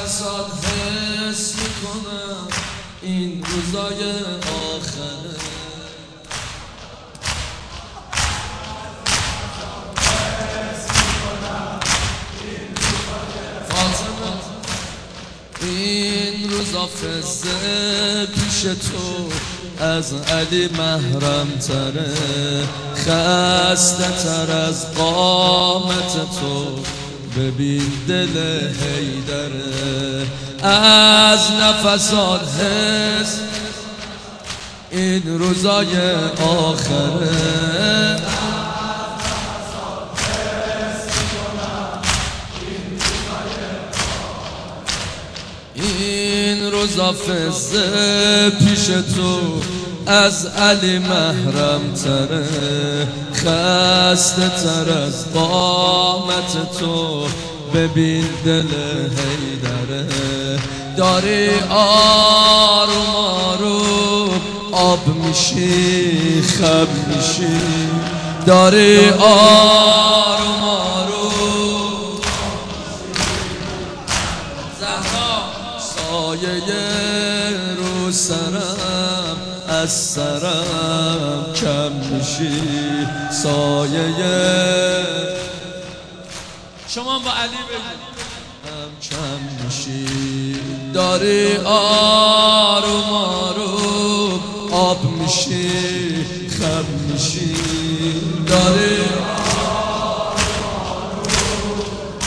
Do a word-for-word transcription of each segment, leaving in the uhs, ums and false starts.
نفسات حس میکنم این روزای آخره. فاطمه این روزا فزه پیش تو از علی محرم تره، خسته تر از قامت تو ببین دل حیدره. از نفسات حس این روزای آخره. این روزا فزه پیش تو از علی محرم تره، خسته تر از قامت تو ببین دل حیدره. داری آروم آروم آب میشی خب میشی، داری آروم آروم زهرا سایه رو سرم از سرم کم میشی، سایه شما با علی بگید هم کم میشی. داری آروم آروم آب میشی خم میشی، داری آروم آروم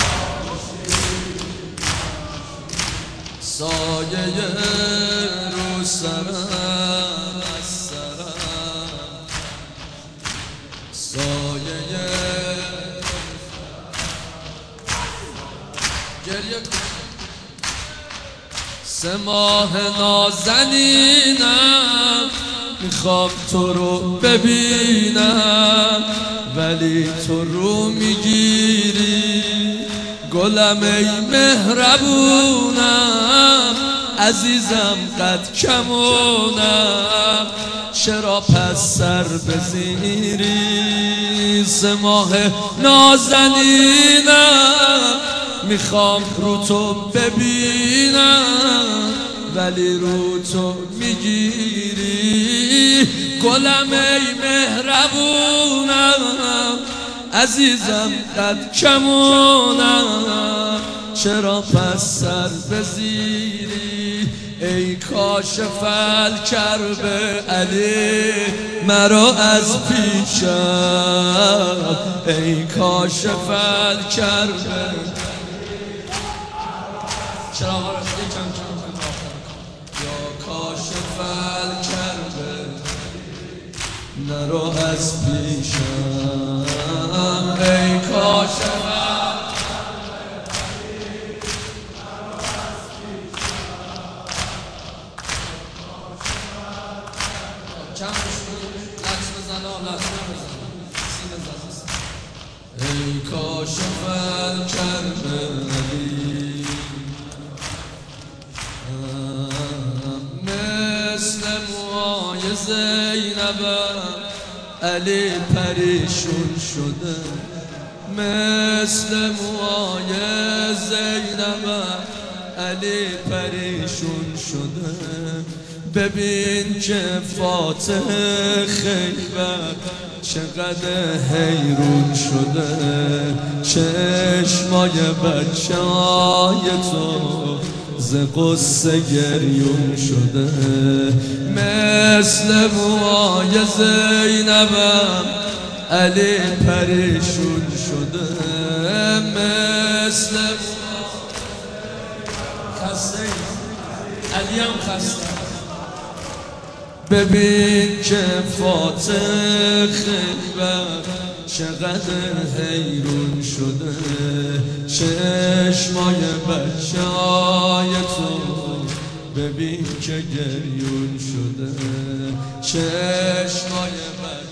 سایه رو سرم از سرم، سایه گریه کن. سه ماه نازنینم میخوام تو رو ببینم، ولی تو رو میگیری گلم ای مهربونم، عزیزم قد کمونم چرا پس سر بزیری. سه ماه نازنینم میخوام رو تو ببینم، ولی رو تو میگیری گلم ای مهربونم، عزیزم قد کمونم چرا پس سر بزیری. ای کاشف الکرب علی مرا از پیشم، ای کاشف الکرب چراغا رو یکم کم کن یا کاشف الکرب نرو از پیشم، ای کاشف ای کاشف الکرب مثل موهای زینبم علی پریشون شده، مثل موهای زینبم علی پریشون شده. ببین که فاتح خیبر چقدر حیرون شده، چشمای بچه های تو ز قصه گریون شده. مثل موهای زینبم علی پریشون شده، مثل خسته علی هم خسته. ببین که فاتح خیبر چقدر حیرون شده، چشمای بچه های تو ببین که گریون شده، چشمای بچه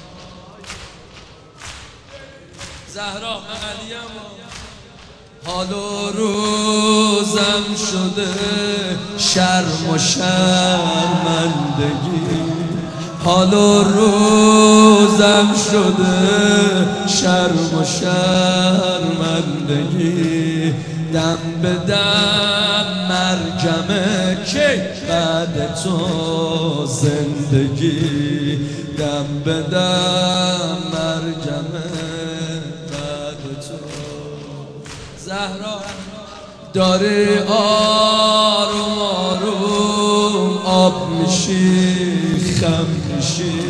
زهرا من علیم حال و روزم شده شرم و شرمندگی، حال و روزم شده شرم و شرمندگی. دم به دم مرگمه که بعد تو زندگی دم به دم مرگمه بعد تو زهرا داری آروم آروم آب میشی خم میشی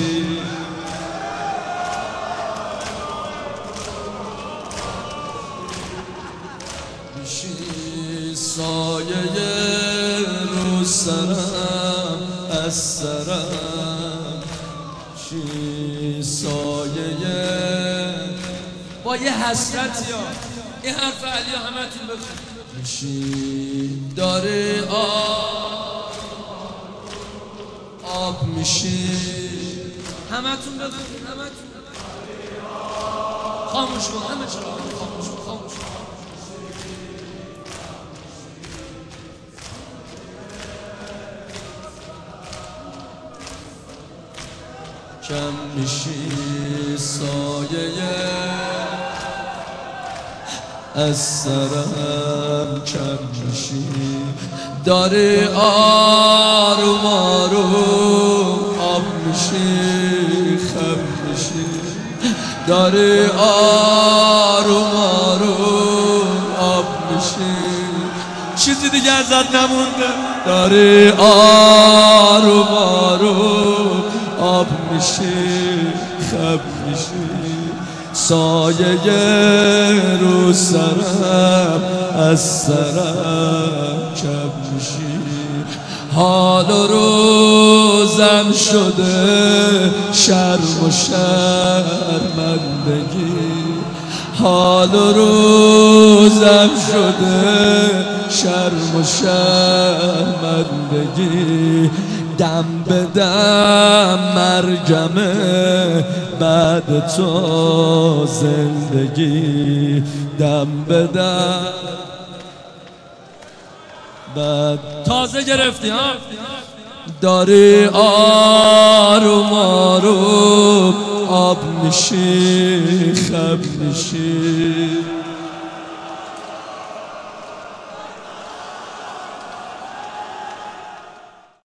میشی سایه رو سرم از سرم میشی سایه با یه حسرتی ها این حرف علی ها همه تون بخون میشی داره آب آب میشی همه تون بخون همه تون خاموش کن همه چرا خاموش کن خاموش کن کم میشی سایه از سرم کم میشی داری آروم آروم آب میشی خم میشی داری آروم آروم آب میشی چیزی دیگه ازت نمونده داری آروم آروم آب میشی خم میشی سایه رو سرم از سرم کم میشی حال و روزم شده شرم و شرمندگی حال و روزم شده شرم و شرمندگی دم به دم مرگمه بعد تو زندگی دم به دم بعد تازه گرفتی ها داری آروم آروم آب میشی خم میشی